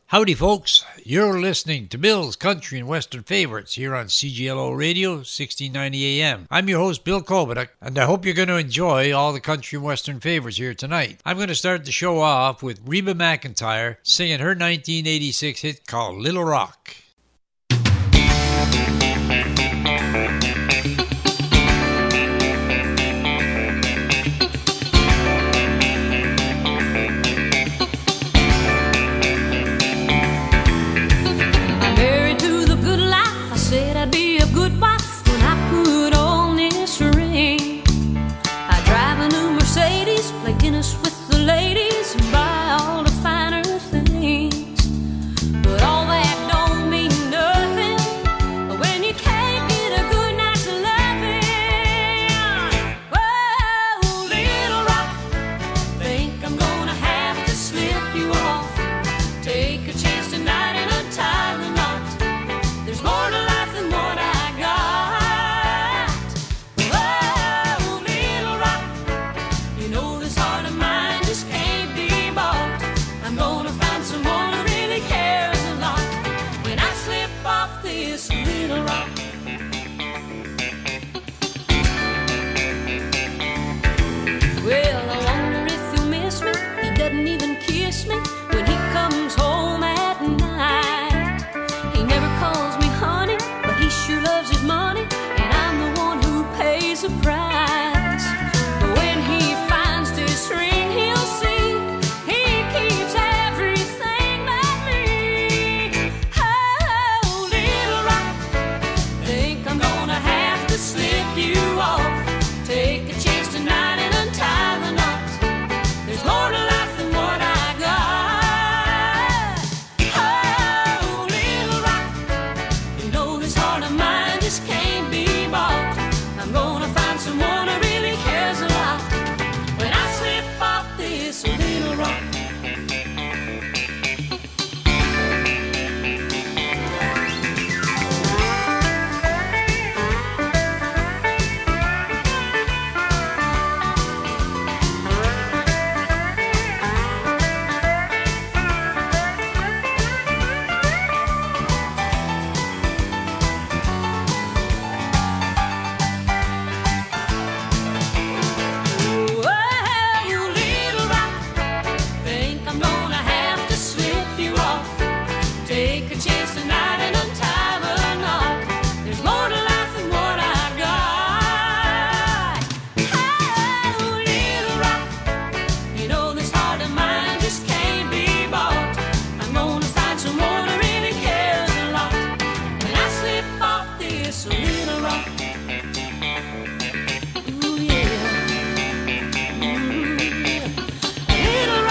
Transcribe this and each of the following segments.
Howdy, folks. You're listening to Bill's Country and Western Favorites here on CGLO Radio, 1690 AM. I'm your host, Bill Kovac, and I hope you're going to enjoy all the country and western favorites here tonight. I'm going to start the show off with Reba McEntire singing her 1986 hit called Little Rock. With the ladies and buy all the finer things, but all that don't mean nothing when you can't get a good night's loving. Whoa, little rock, think I'm gonna have to slip you off. Take a chance tonight and untie the knot. There's more to life than what I got. Whoa, little rock, you know this heart of mine just can't be bought. I'm gonna find someone who really cares a lot when I slip off this little rock. Well, I wonder if you'll miss me. He doesn't even kiss me when he comes home at night. He never calls me honey, but he sure loves his money, and I'm the one who pays the price. When he finds this ring, he'll see he keeps everything but me. Oh, little rock, think I'm gonna have to slip you off. Take a chance tonight and untie the knot. There's more to life than what I got. Oh, little rock, you know this heart of mine just can't be bought. I'm gonna find someone who really cares a lot when I slip off this little rock. Whoa, little rock, think I'm gonna have to slip you off. Take a chance tonight and untie the knot. There's more to life than what I got. Oh, little rock, you know this heart of mine just can't be bought. I'm gonna find someone who really cares a lot when I slip off this little rock. Ooh, yeah. Little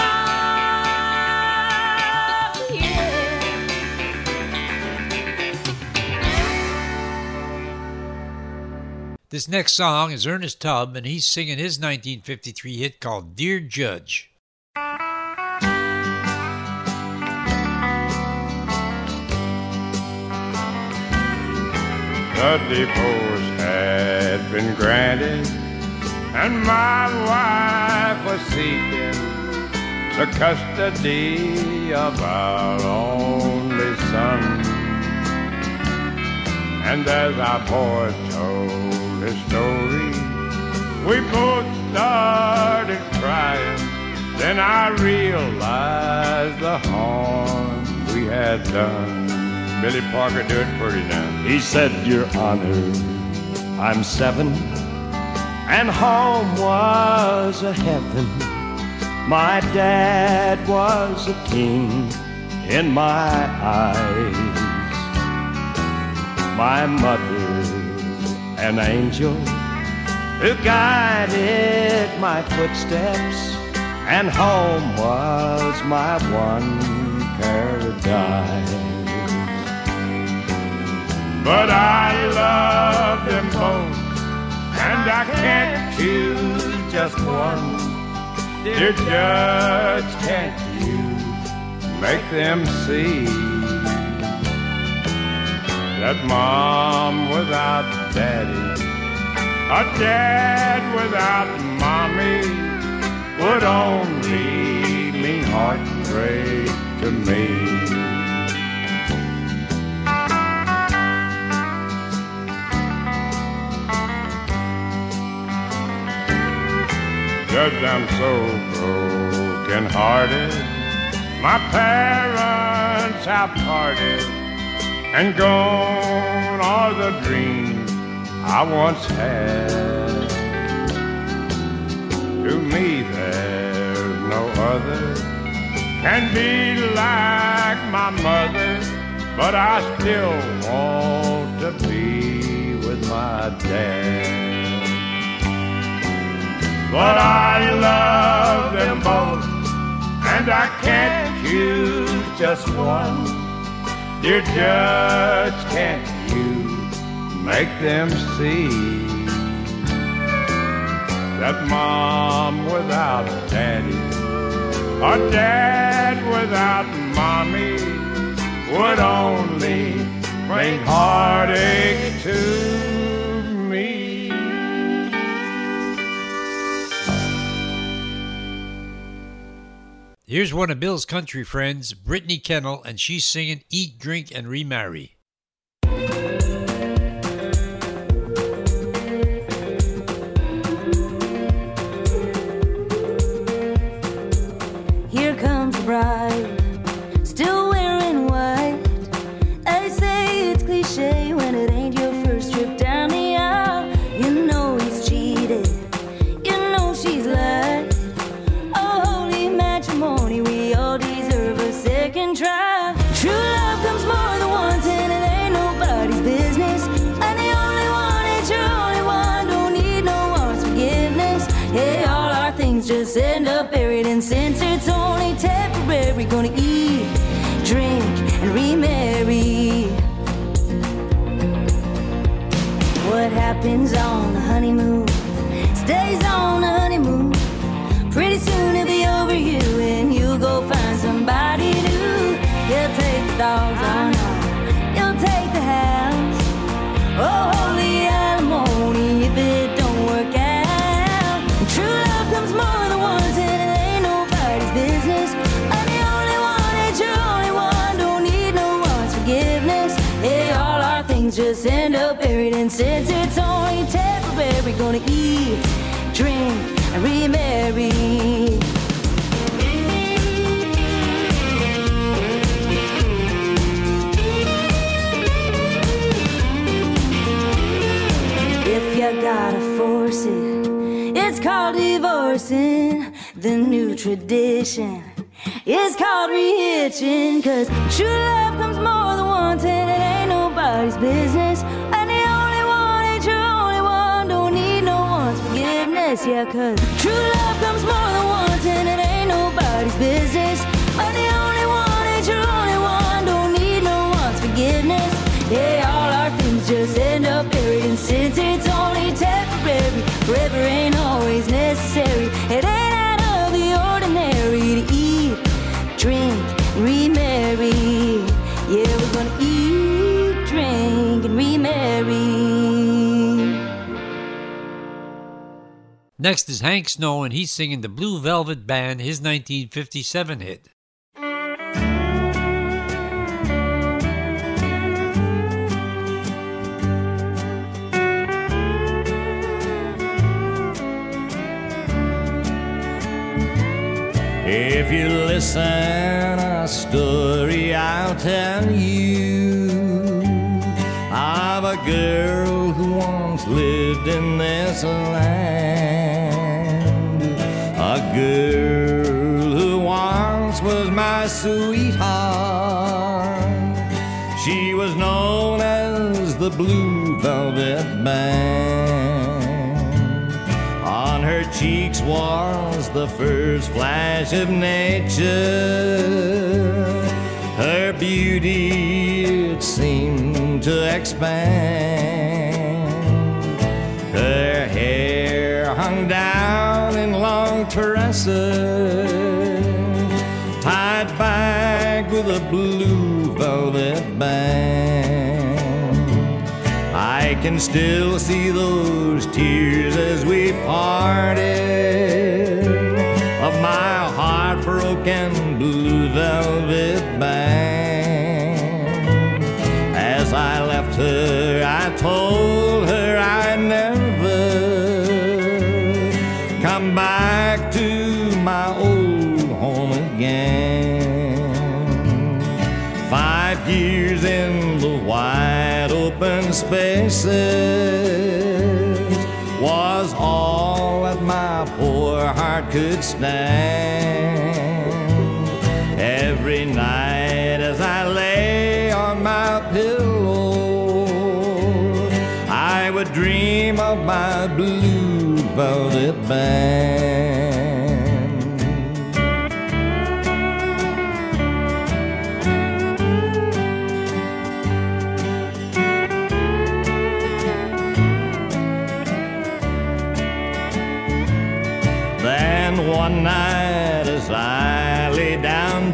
rock, yeah. This next song is Ernest Tubb, and he's singing his 1953 hit called Dear Judge. The divorce had been granted, and my wife was seeking the custody of our only son. And as our boy told his story, we both started crying. Then I realized the harm we had done. Billy Parker, do it pretty now. He said, Your Honor, I'm 7, and home was a heaven. My dad was a king in my eyes. My mother, an angel who guided my footsteps, and home was my one paradise. But I love them both, and I can't choose just one. Dear Judge, can't you make them see that mom without daddy, a dad without mommy, would only mean heartbreak to me. Judge, I'm so broken-hearted. My parents have parted, and gone are the dreams I once had. To me there's no other can be like my mother, but I still want to be with my dad. But I love them both, and I can't choose just one. Dear Judge, can't you make them see that mom without daddy, or dad without mommy, would only bring heartache to me? Here's one of Bill's country friends, Brittany Kennel, and she's singing Eat, Drink, and Remarry. Here comes the bride, still wearing white. They say it's cliche when it ain't your first trip down the aisle. You know he's cheated, you know she's lied. We all deserve a second try. True love comes more than once, and it ain't nobody's business. And the only one ain't your only one. Don't need no one's forgiveness. Hey, all our things just end up buried, and since it's only temporary, gonna eat, drink, and remarry. What happens on the honeymoon stays on the honeymoon. Pretty soon it'll be over you, and you'll go find somebody new. You'll take the dogs on home, you'll take the house. Oh, holy alimony if it don't work out. And true love comes more than once, and it ain't nobody's business. And the only one ain't your only one. Don't need no one's forgiveness. Hey, all our things just end up buried, and since it's only temporary, gonna eat, drink, and remarry. If you gotta force it, it's called divorcing. The new tradition is called rehitching. 'Cause true love comes more than once, and it ain't nobody's business. And the only one ain't your only one. Don't need no one's forgiveness. Yeah, 'cause true love comes more than once, and it ain't nobody's business. And the only one ain't your only one. Don't need no one's forgiveness. Yeah, all our things just end up buried, and since it's only temporary, forever ain't always necessary. It ain't out of the ordinary to eat, drink, and remarry. Yeah, we're gonna eat, drink, and remarry. Next is Hank Snow, and he's singing the Blue Velvet Band, his 1957 hit. If you listen a story I'll tell you of a girl who once lived in this land, a girl who once was my sweetheart. She was known as the Blue Velvet Band. On her cheeks was the first flash of nature. Her beauty, it seemed to expand. Her hair hung down in long tresses, tied back with a blue velvet band. I can still see those tears as we parted, of my heartbroken blue velvet band. As I left her, I told her I'd never come back to my old home again. 5 years in the wide open spaces was all that my poor heart could stand. Every night as I lay on my pillow, I would dream of my blue velvet band. Then one night as I lay down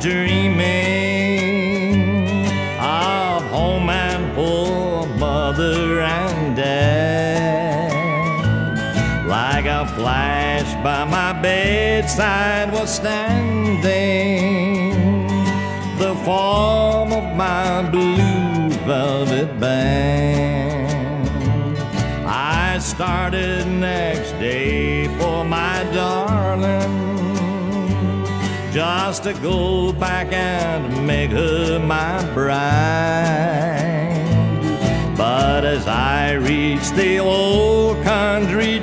dreaming of home and poor mother and dad, like a flash by my bedside was standing the form of my blue velvet band. I started next day for my darling, just to go back and make her my bride. But as I reached the old country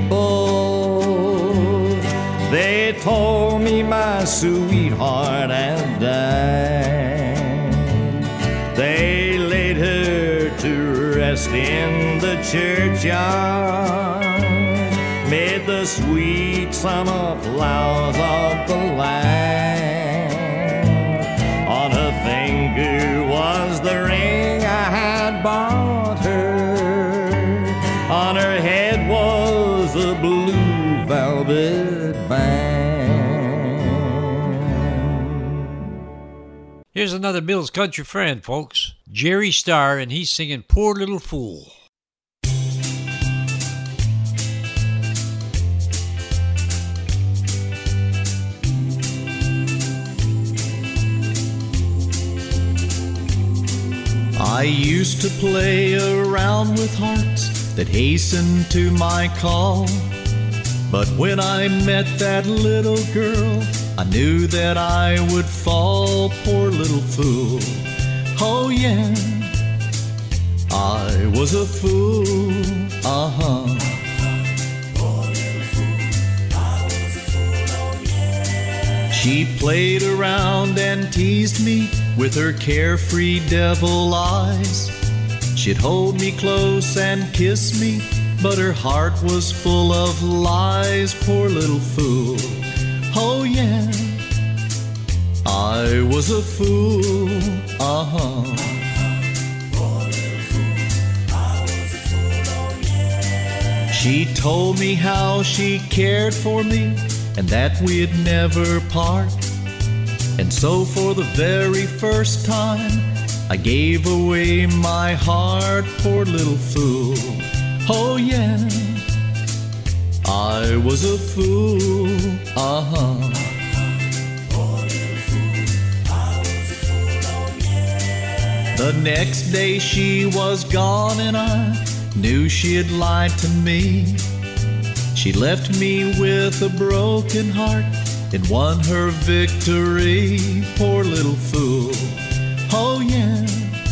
depot, they told me my sweetheart had died. They laid her to rest in the churchyard, made the sweet summer flowers of the land. On her finger was the ring I had bought her, on her head was a blue velvet band. Here's another Bill's country friend, folks, Jerry Starr, and he's singing Poor Little Fool. I used to play around with hearts that hastened to my call, but when I met that little girl, I knew that I would fall. Poor little fool, oh yeah, I was a fool, She played around and teased me with her carefree devil eyes. She'd hold me close and kiss me, but her heart was full of lies. Poor little fool, oh yeah, I was a fool, She told me how she cared for me and that we'd never part. And so for the very first time, I gave away my heart. Poor little fool, oh yeah, I was a fool, The next day she was gone and I knew she had lied to me. She left me with a broken heart and won her victory. Poor little fool, oh yeah,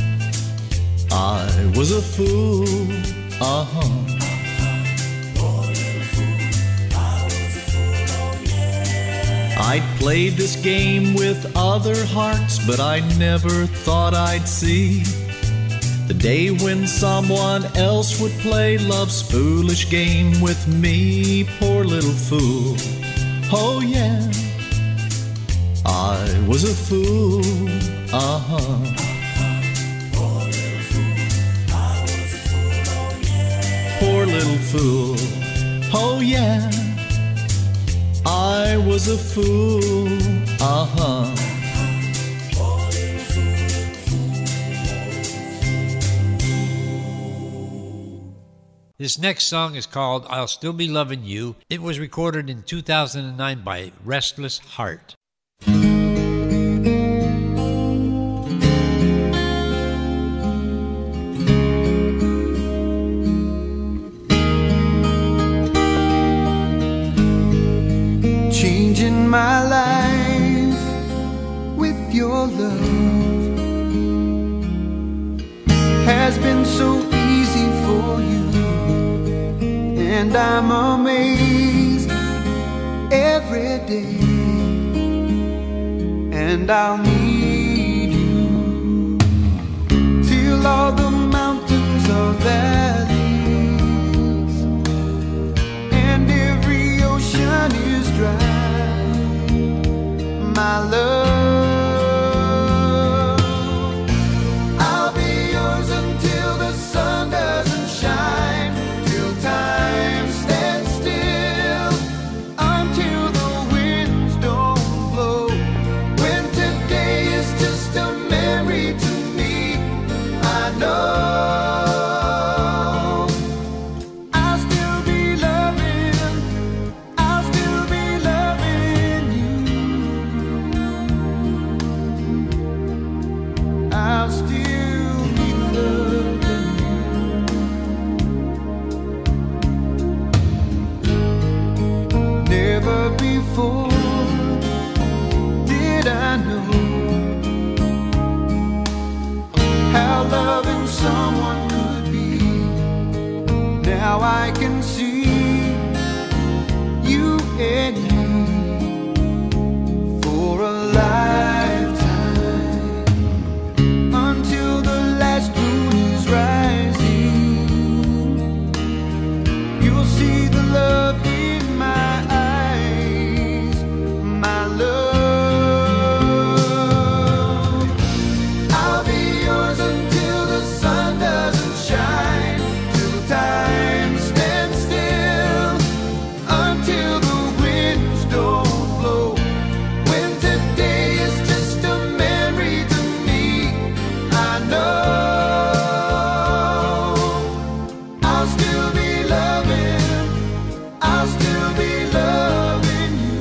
I was a fool, I'd played this game with other hearts, but I never thought I'd see the day when someone else would play love's foolish game with me. Poor little fool, oh yeah, I was a fool, Poor little fool, oh yeah, I was a fool, This next song is called I'll Still Be Loving You. It was recorded in 2009 by Restless Heart. has been so easy for you, and I'm amazed every day, and I'll need you till all the mountains are valleys and every ocean is dry. My love, someone could be. Now I can see you and me for a lifetime, until the last moon is rising. You'll see the love in my eyes, my love. I'll be yours until the sun doesn't shine, till time stands still, until the winds don't blow. When today is just a memory to me, I know I'll still be loving, I'll still be loving you.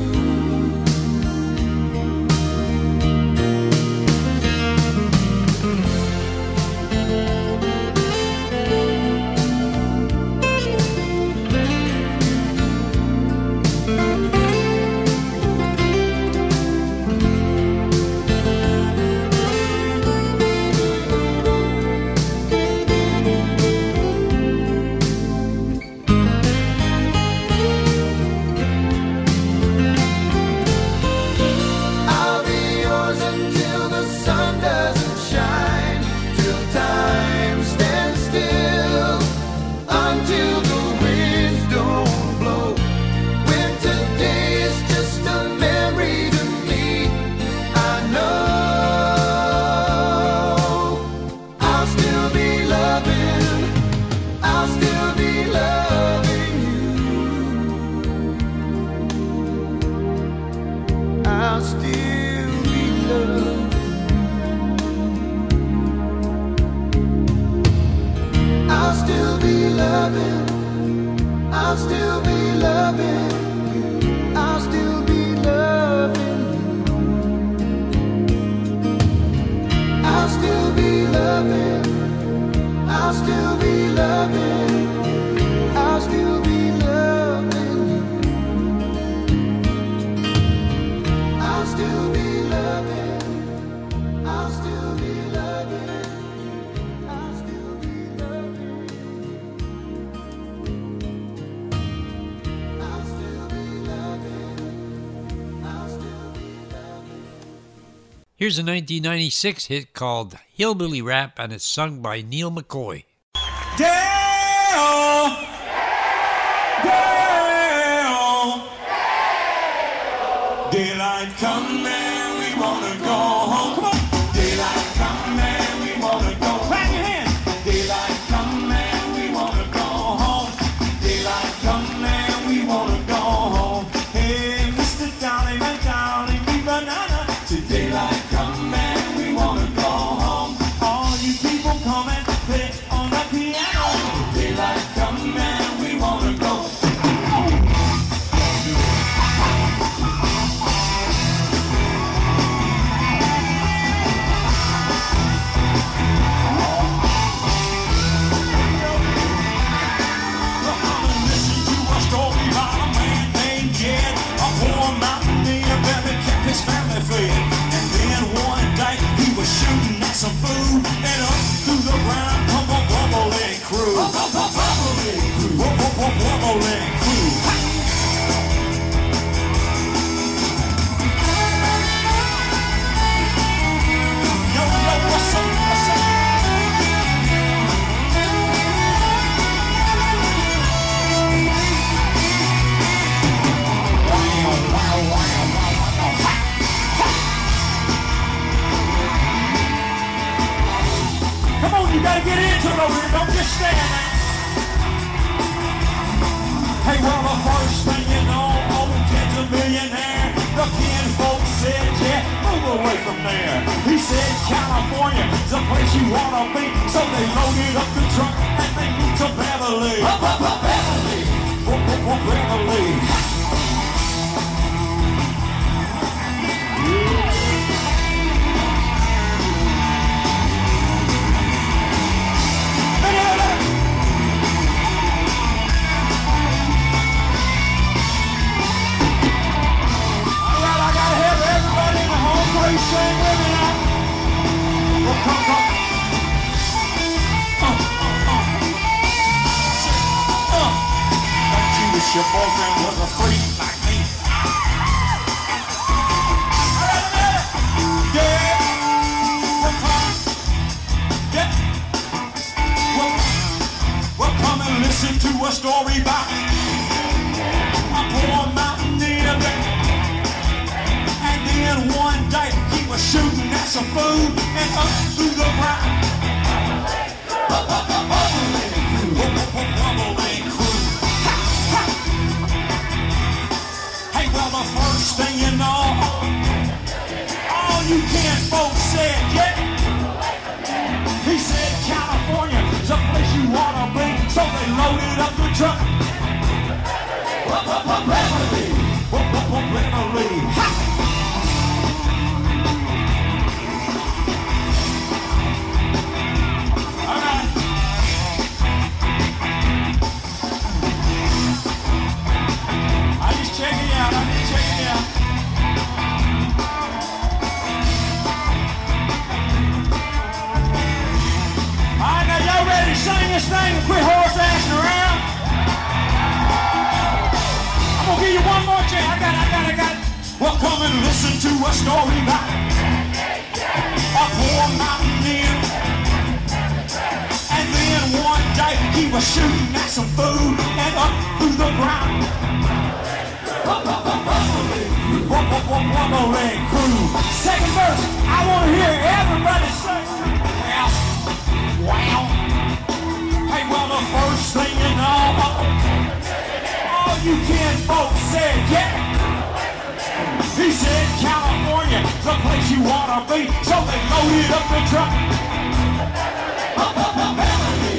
I'll be yours until the sun doesn't shine, till time stands still, until the winds don't blow. When today is just a memory to me, I know I'll still be loving, I'll still be loving you. I'll still be loving. I'll still be loving. I'll still be loving. I'll still be loving you. I'll still be loving. I'll still be loving. I'll still be loving you. I'll still be loving. I'll still be loving. I'll still be loving. I'll still be loving. I'll still be loving. Here's a 1996 hit called Hillbilly Rap, and it's sung by Neil McCoy. Down, down. Daylight come and we wanna go home. Come on. Daylight come and we wanna go. Clap your hands. Daylight come and we wanna go home. Daylight come and we wanna go home. Hey, Mr. Darling, my darling, we banana. To daylight come and we wanna go home. All you people come and play on the piano. Daylight come and we wanna go. Come on, you gotta get into it over here. Don't just stand there. Hey, well, the first thing you know, old Ted's a millionaire. The kinfolk said, yeah, move away from there. He said, California's the place you wanna be. So they loaded up the truck and they moved to Beverly. Beverly. Beverly. Sing with me now. Well, come. Don't you wish your boyfriend was a freak like me? Yeah. Well, come and listen to a story about a poor mountaineer. And then one day he was shooting at some food and up through the ground. Bubbling crew. Hey, well, the first thing you know, all you kinfolk said, yeah. He said California's a place you wanna be, so they loaded up the truck. Beverly. This thing and quit horse assing around. I'm gonna give you one more chance. I got it. Well, come and listen to a story about a poor mountaineer. And then one day he was shooting at some food and up through the ground. Bubbling crew. Second verse, I want to hear everybody say, wow. Hey, well, the first thing you know, all you kinfolk said, yeah. He said California's the place you wanna be, so they loaded up the truck. Beverly.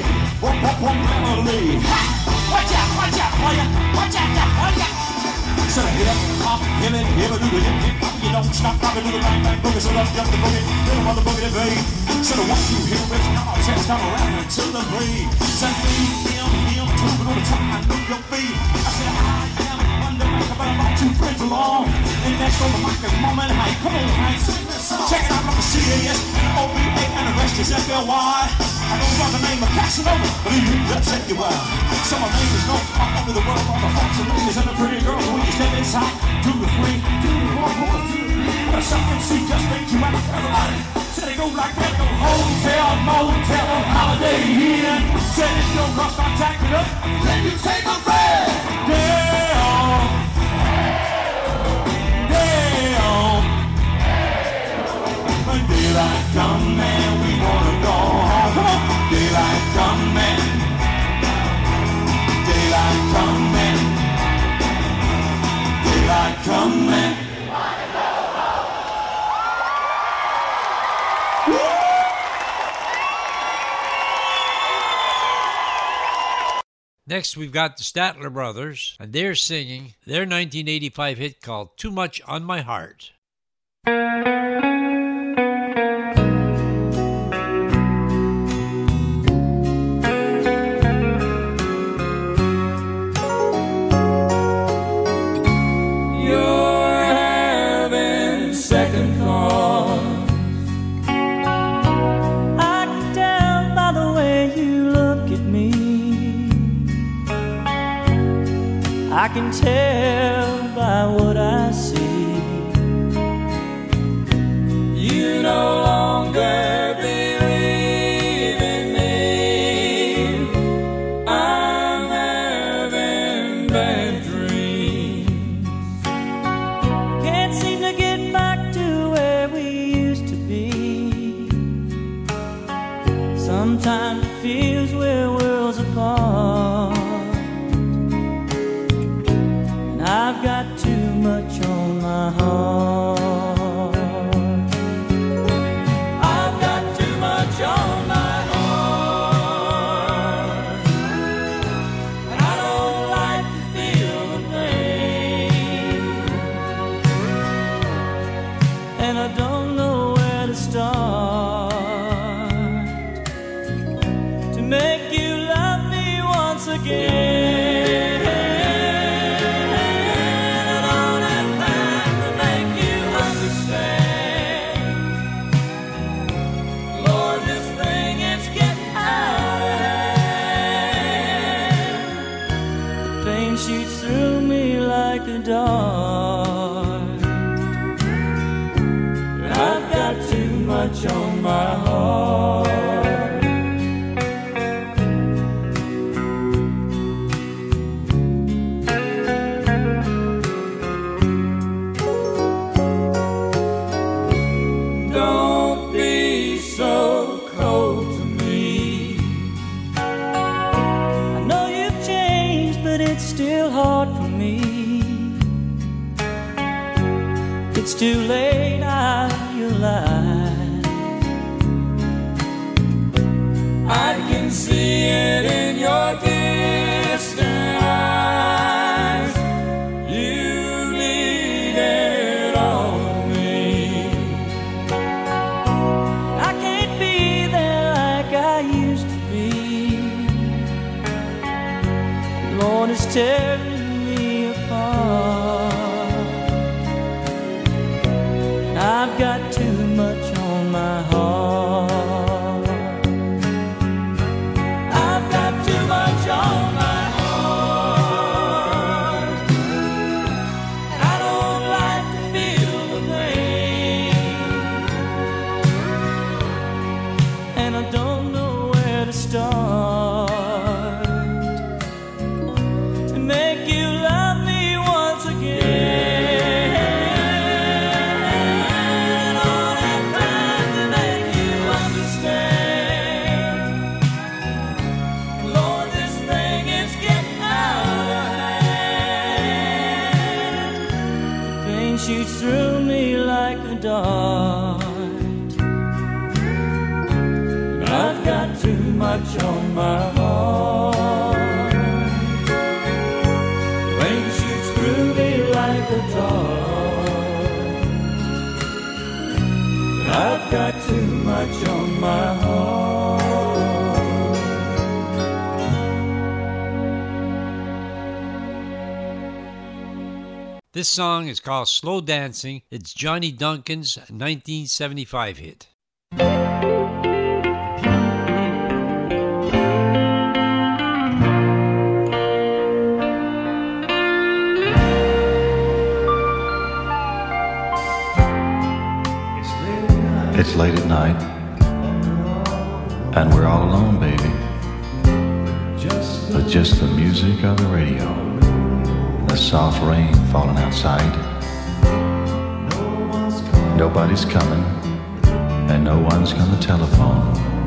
Watch out, player. Watch out. So hit up, hop, him and him, do it, hip, you don't stop, rock, do the bang, bang, boogie, so let's jump the boogie, little mother boogie, babe. So the one you hear, bitch, now text, come around until the breed. Say him, moving on the top, I know your feet. I said, I am Wonder Maker, but I brought two friends along. And next on the mic is Mama and Hank, come on, Hank, sing this song. Check it out, I'm a CAS, OBA, and the rest is FLY. I know about the name of Casanova, but you just take you out. Some of my neighbors know all over the world, all the hawks and ladies and the pretty girls. When you step inside, do the free, do the one, but something see just make you out. Everybody said it go like that, go hotel, motel, holiday inn. Said it don't cost contact it up, then you take a friend. Damn. When daylight come and we wanna go home. Come on. Daylight come and daylight come and daylight come and Next, we've got the Statler Brothers, and they're singing their 1985 hit called Too Much on My Heart. I can tell by what I see. You no longer believe in me. I'm having bad dreams. Can't seem to get back to where we used to be. Sometimes it feels we're worlds apart, and I've got too much on my heart. I've got too much on my heart, and I don't like to feel the pain, and I don't know where to start to make you love me once again. I don't have time to make you understand. Lord, this thing is getting out of hand. The pain shoots through me like a dart. I've got too much on my heart. Don't be so cold to me. I know you've changed, but it's still hard for me. It's too late, I realize. I can see it in your distant eyes. You need it all of me. I can't be there like I used to be. Lord, it's tearing me apart. I've got too much on my heart. I've got too much on my heart. And I don't like to feel the pain, and I don't know where to start to make you love me once again. Shoots through me like a dart. I've got too much on my heart. Rain shoots through me like a dart. I've got too much on my heart. This song is called Slow Dancing. It's Johnny Duncan's 1975 hit. It's late at night, and we're all alone, baby. But just the music of the radio, the soft rain falling outside. Nobody's coming, and no one's gonna telephone.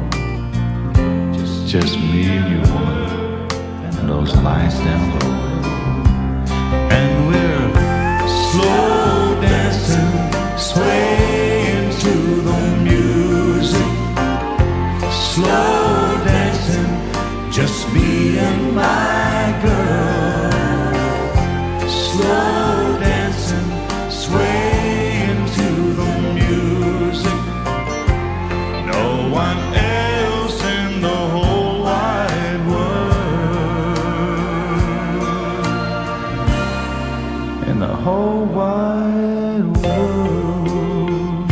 Just me and you, woman, and those lights down low. And we're slow dancing, swaying to the music. Slow dancing, just me and my girl. Slow dancing, swaying to the music. No one else in the whole wide world. In the whole wide world.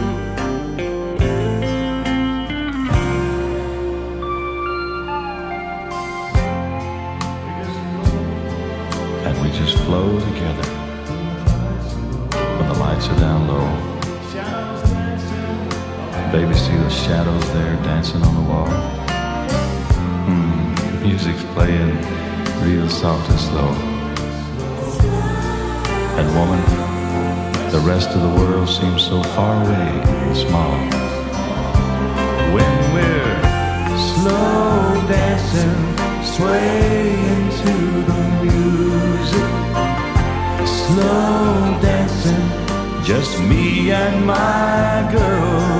And we just flow together when the lights are down low. Baby, see the shadows there dancing on the wall. Music's playing real soft and slow. And woman, the rest of the world seems so far away and small. When we're swaying to the music, slow dancing, just me and my girl.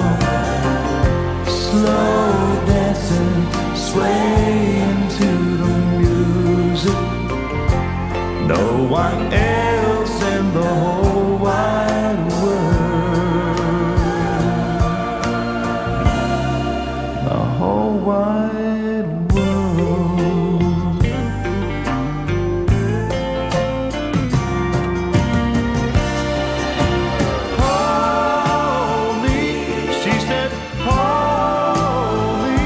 Slow dancing, swaying to the music, no one else in the whole wide world. The whole wide world. Hold me, she said, hold me.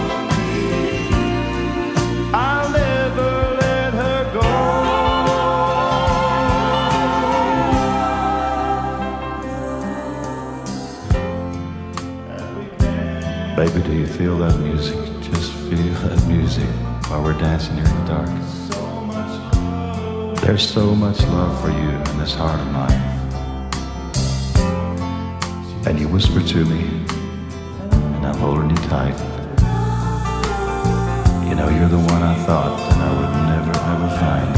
I'll never let her go. Baby, do you feel that music? Just feel that music while we're dancing here in the dark. There's so much love for you in this heart of mine. And you whisper to me, and I'm holding you tight. You know, you're the one I thought that I would never, ever find.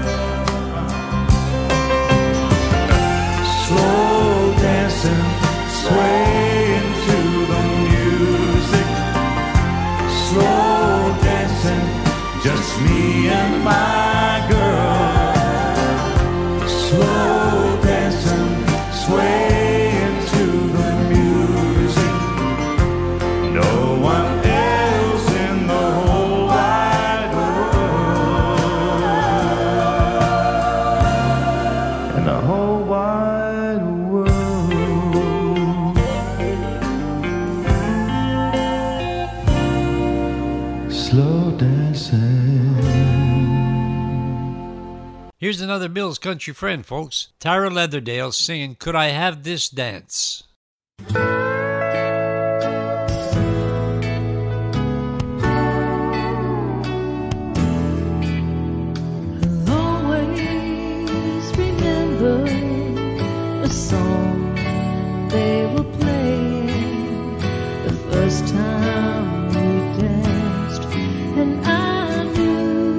Slow dancing, swaying to the music, slow dancing, just me and my girl. Slow dancing, swaying to the music, no one else in the whole wide world. In the whole wide world. Slow dancing. Here's another Bill's country friend, folks. Tyra Leatherdale singing Could I Have This Dance? Always remember the song they were playing the first time we danced, and I knew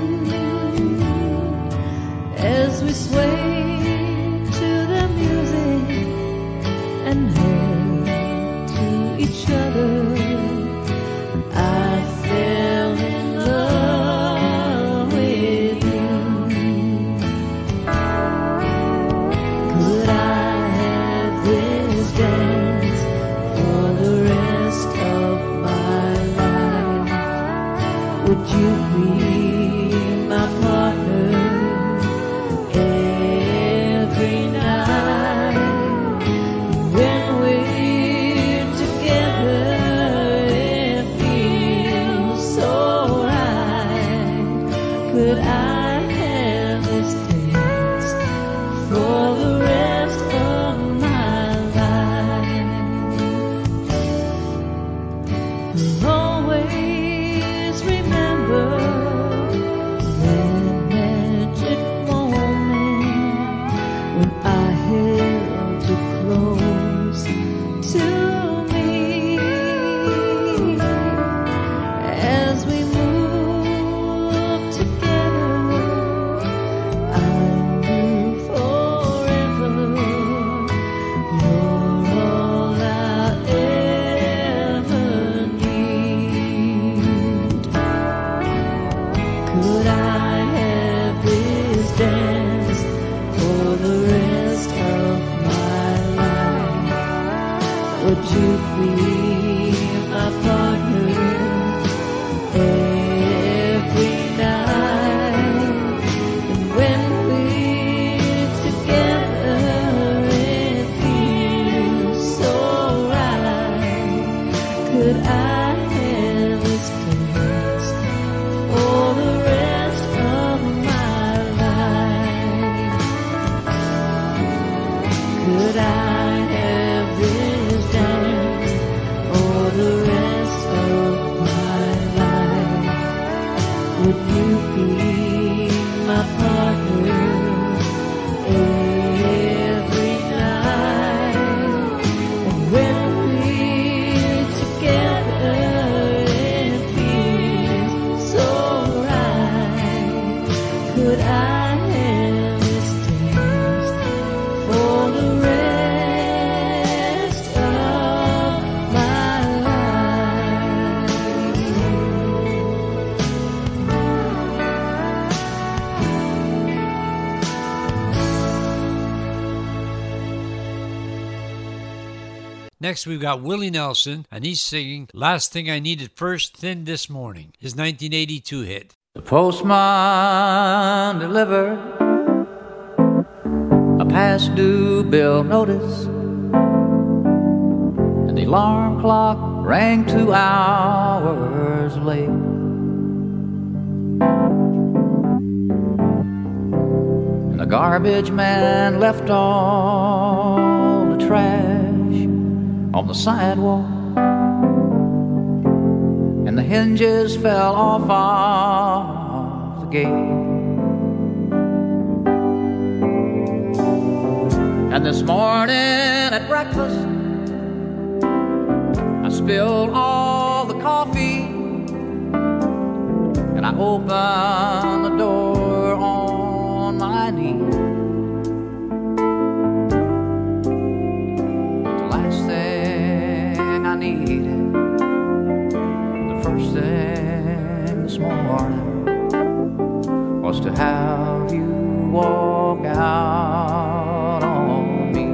as we swayed to the music and held to each other, I fell in love with you. Could I have this dance for the rest of my life? Would you be my partner every night? When we're together, it feels so right. Could I have this dance for the rest of my life? Always remember that magic moment when I held you close to me. As we moved together, I knew forever you're all I ever need. Could I have this dance for the rest of my life? Would you be my partner every night? And when we're together, it feels so right. Could I have this dance for the rest of my life? Could I have this dance for the rest of my life? Would you be my partner every night? And when we're together, Next, we've got Willie Nelson, and he's singing Last Thing I Needed First Thing This Morning, his 1982 hit. The postman delivered a past due bill notice, and the alarm clock rang 2 hours late. And the garbage man left all the trash on the sidewalk, and the hinges fell off the gate. And this morning at breakfast, I spilled all the coffee, and I opened the door on my knee. The last thing I needed, the first thing this morning, was to have you walk out on me.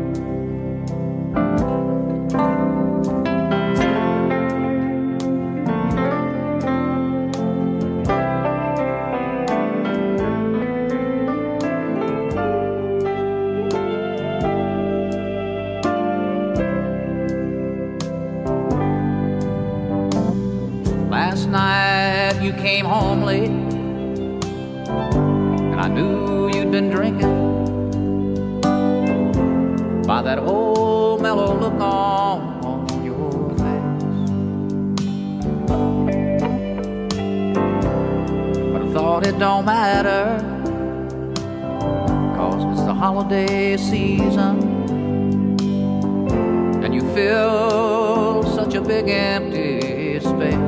Last night you came home late, and I knew you'd been drinking by that old mellow look on your face. But I thought it don't matter, 'cause it's the holiday season, and you fill such a big empty space.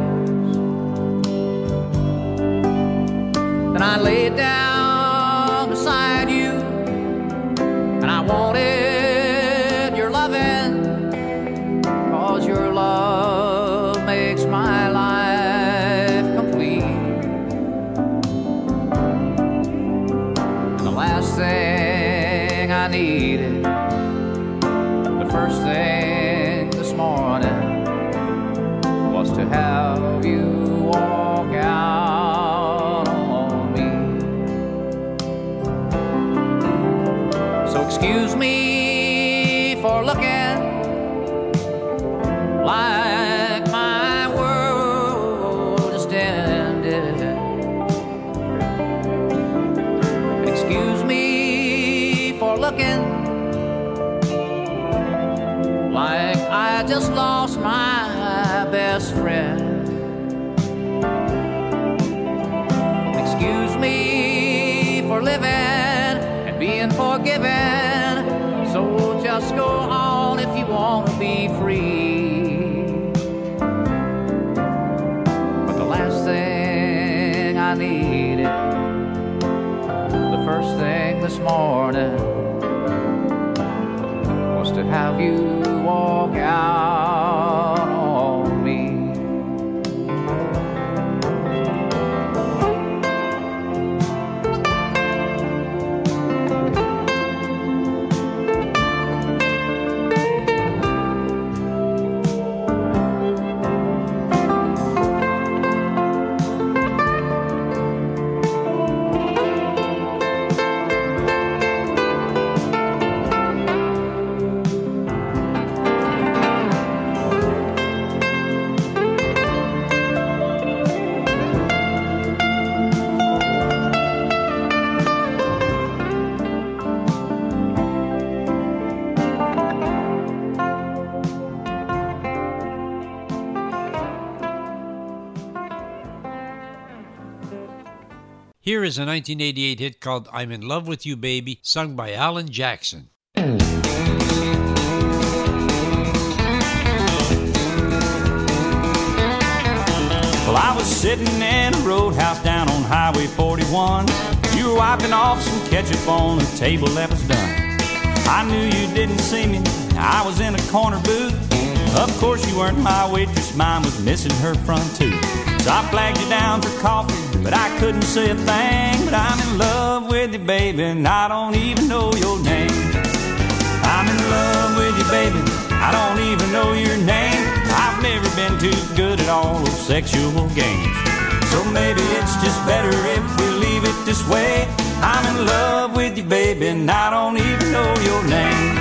And I laid down beside you, and I wanted your loving, 'cause your love makes my life complete. And the last thing I needed, the first thing this morning, was to have you walk out. Excuse me for looking like my world just ended. Excuse me for looking like I just lost my best friend. Excuse me for living and being forgiven. So just go on if you want to be free. But the last thing I needed, the first thing this morning, was to have you walk out on me. Here is a 1988 hit called I'm in Love with You, Baby, sung by Alan Jackson. Well, I was sitting in a roadhouse down on Highway 41. You were wiping off some ketchup on a table that was done. I knew you didn't see me, I was in a corner booth. Of course you weren't my waitress, mine was missing her front tooth. So I flagged you down for coffee, but I couldn't say a thing. But I'm in love with you, baby, and I don't even know your name. I'm in love with you, baby, I don't even know your name. I've never been too good at all those sexual games. So maybe it's just better if we leave it this way. I'm in love with you, baby, and I don't even know your name.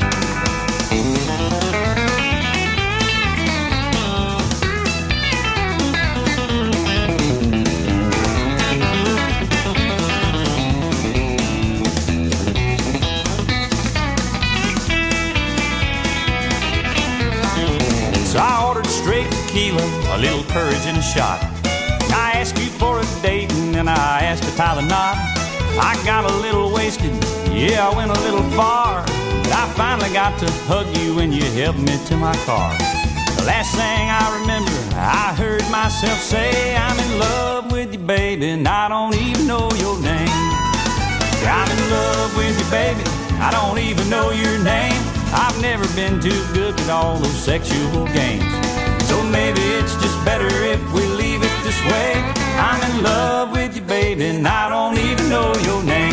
So I ordered straight tequila, a little courage and a shot. I asked you for a date and then I asked to tie the knot. I got a little wasted, yeah, I went a little far, but I finally got to hug you when you helped me to my car. The last thing I remember, I heard myself say, I'm in love with you, baby, and I don't even know your name. I'm in love with you, baby, I don't even know your name. I've never been too good at all those sexual games. So maybe it's just better if we leave it this way. I'm in love with you, baby, and I don't even know your name.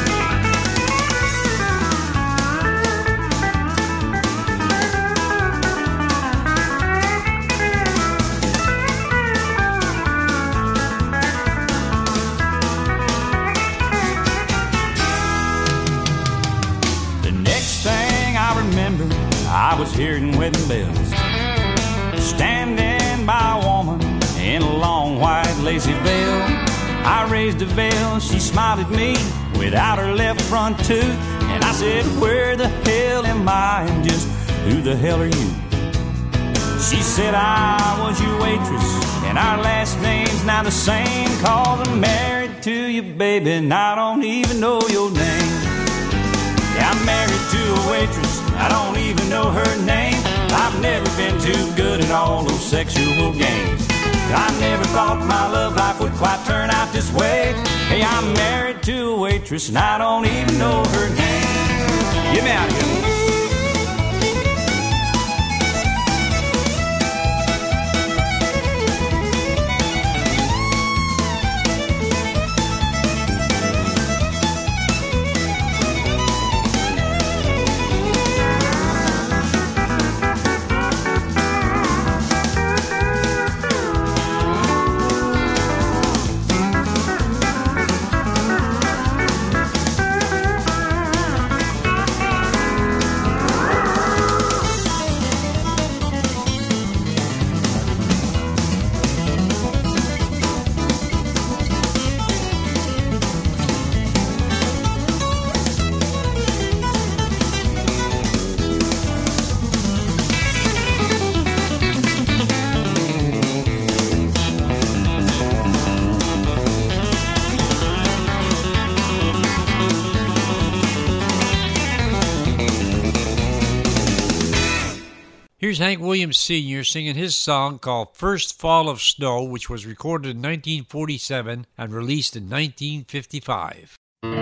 The next thing I remember, I was hearing wedding bells, standing by a woman in a long white lacy veil. I raised a veil, she smiled at me without her left front tooth, and I said, where the hell am I, and just who the hell are you? She said, I was your waitress, and our last name's now the same, 'cause I'm married to you, baby, and I don't even know your name. Yeah, I'm married to a waitress, I don't even know her name. I've never been too good at all those sexual games. I never thought my love life would quite turn out this way. Hey, I'm married to a waitress and I don't even know her name. Get me out of here. Here's Hank Williams Sr. singing his song called First Fall of Snow, which was recorded in 1947 and released in 1955.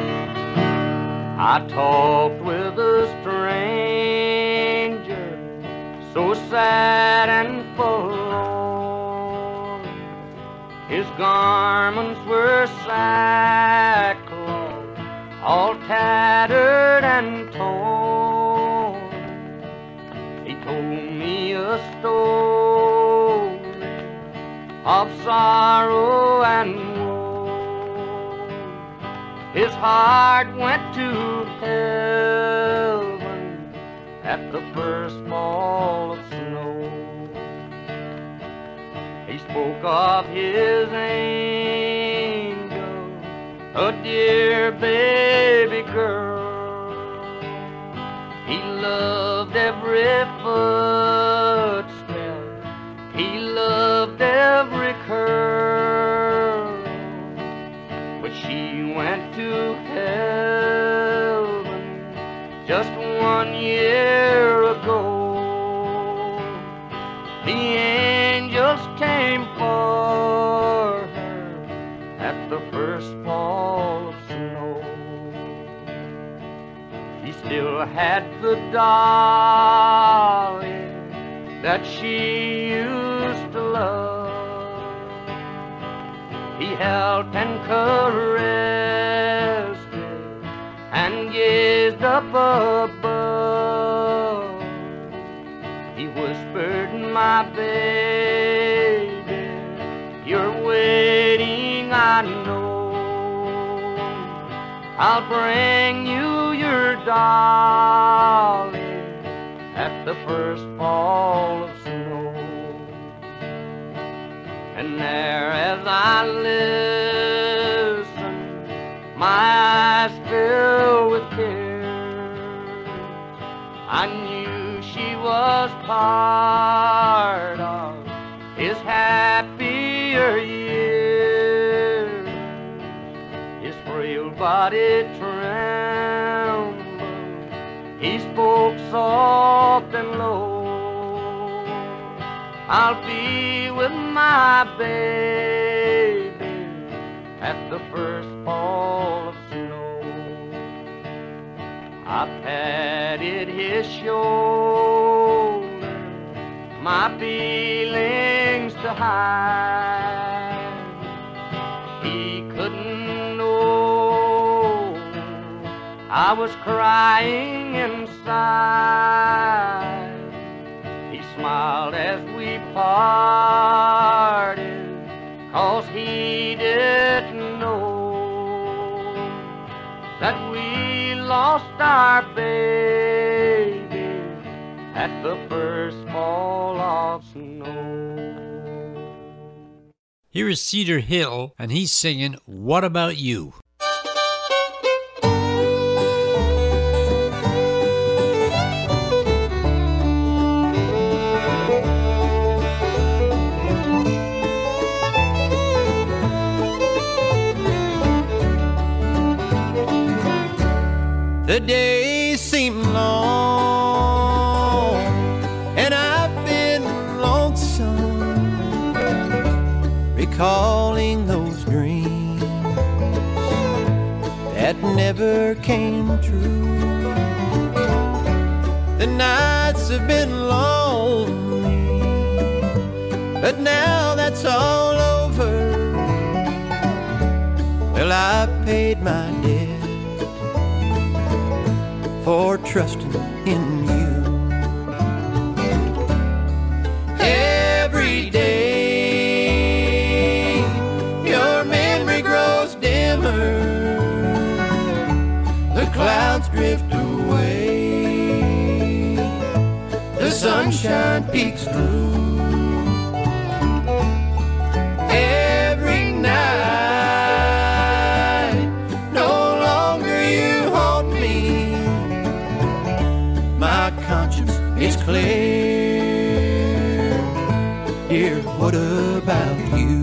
I talked with a stranger, so sad and forlorn. His garments were sackcloth, all tattered and torn. He told me a story of sorrow and woe. His heart went to heaven at the first fall of snow. He spoke of his angel, a dear baby girl. He loved every footstep, he loved every curl. But she went to heaven just 1 year ago. The angels came for her at the first fall of snow. He still had the dolly that she used to love. He held and caressed it and gazed up above. my baby, you're waiting, I know. I'll bring you your dolly at the first fall of snow. And there as I listen, my eyes fill with tears. I knew she was part of his happier years. His frail body trembled, he spoke soft and low. I'll be with my baby at the first fall of snow. I patted his shoulder, my feelings to hide. He couldn't know I was crying inside. He smiled as we parted, 'cause he didn't know that we lost our baby at the first fall of snow. Here is Cedar Hill, and he's singing What About You? The days seem long, and I've been lonesome, recalling those dreams that never came true. The nights have been lonely, but now that's all over. Well, I paid my debt for trusting in you. Every day your memory grows dimmer, the clouds drift away, the sunshine peeks through. Every night no longer you haunt me, my conscience is clear. Dear, what about you?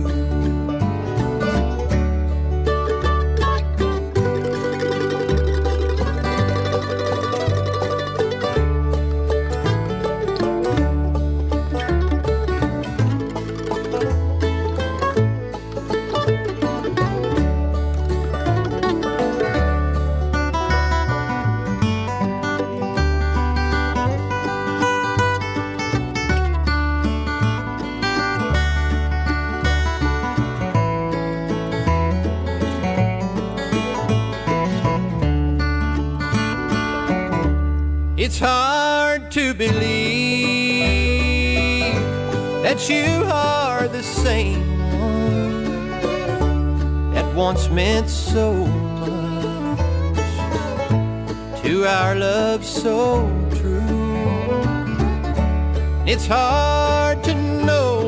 It's hard to believe that you are the same one that once meant so much to our love so true. It's hard to know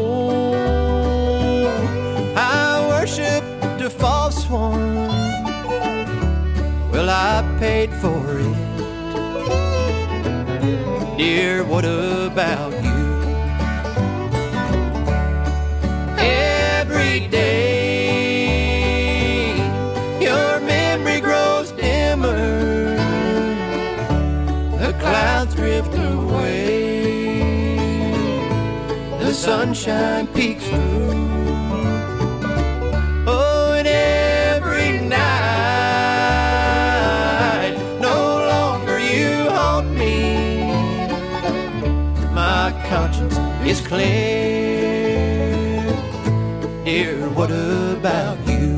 I worshiped a false one. Well, I paid for it. Dear, what about you? Every day your memory grows dimmer, the clouds drift away, the sunshine peeks through. Oh, and every night no longer you haunt me, my conscience is clear. Dear, what about you?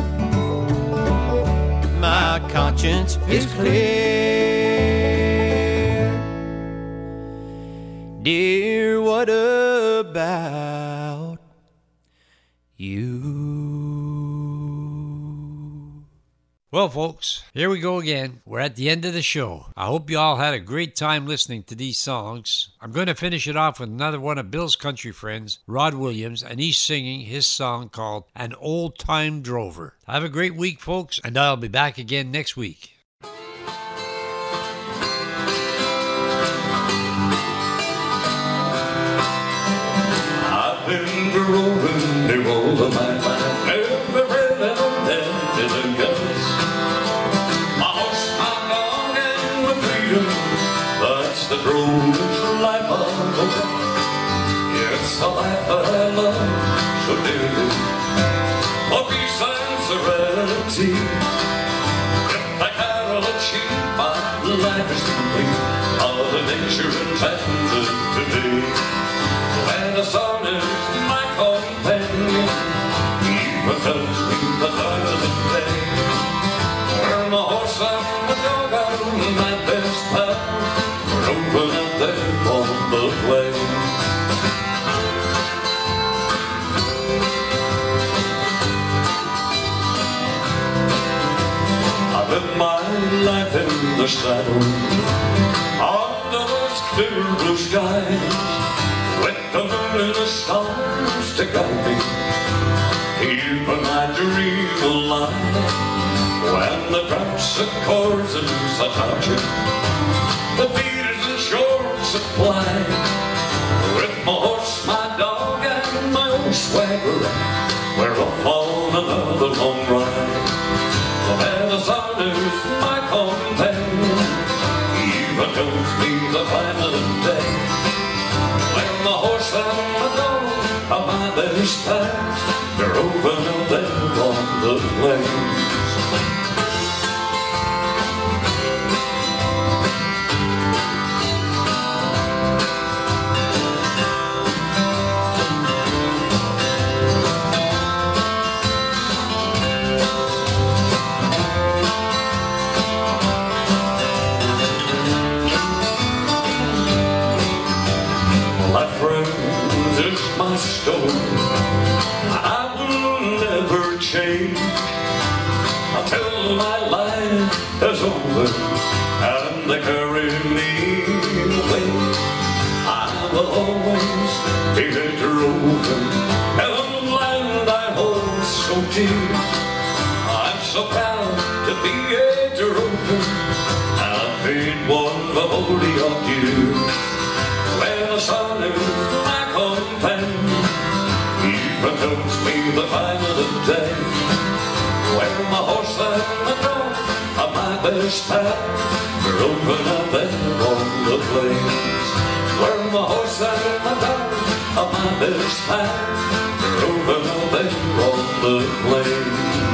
My conscience is clear. Dear, what about without you. Well, folks, here we go again. We're at the end of the show. I hope you all had a great time listening to these songs. I'm going to finish it off with another one of Bill's country friends, Rod Williams, and he's singing his song called An Old Time Drover. Have a great week, folks, and I'll be back again next week. I've been droving the all of my life, never read out that is a guess. My horse, my dog, and my freedom, that's the drover's life of the West. It's a life that I love so dearly, for peace and serenity. If I cattle and sheep, my life is complete, all the nature intended to be. When the sun is my companion, even tells me the time of the day. Where my horse and my dog are my best pal, we're open out there on the plain. I live my life in the saddle, under those clear blue skies, with the moon and the stars to guide me. Even I dream a lie when the droughts and chords and such archer, the beat is in short supply. With my horse, my dog, and my old swagger, we're off on another long ride. And the sun is my companion, even tells me the time of the day. When the horse and my dog are my best pals, they're over out there on the plains. My friends, it's my story, I will never change, until my life is over and they carry me away. I will always be a drover, and the land I hold so dear. I'm so proud to be a drover, I've been one for 40-odd years. When the sun is my companion, even tells me the time of the day. When my horse and my dog are my best pal, we're over out there on the plains. When my horse and my dog are my best pal, we're over out there on the plains.